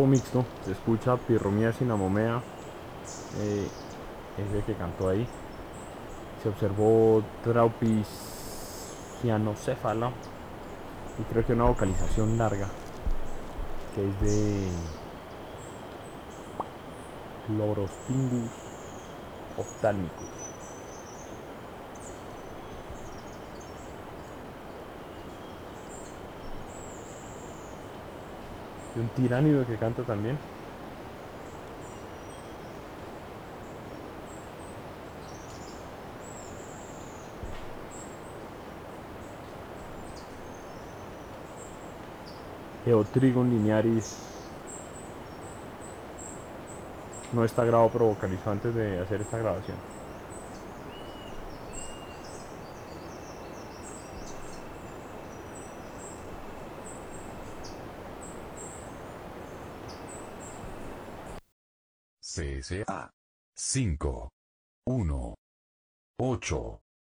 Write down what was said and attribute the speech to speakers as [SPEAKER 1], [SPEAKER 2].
[SPEAKER 1] grupo mixto. Se escucha Pirromía Sinamomea, ese que cantó ahí. Se observó Traupicianocéfala y creo que una vocalización larga que es de Chlorospingus ophthalmicus. Y un tiránido que canta también. Eotrigon linearis no está grabado, pero vocalizó antes de hacer esta grabación.
[SPEAKER 2] CSA 5 1 8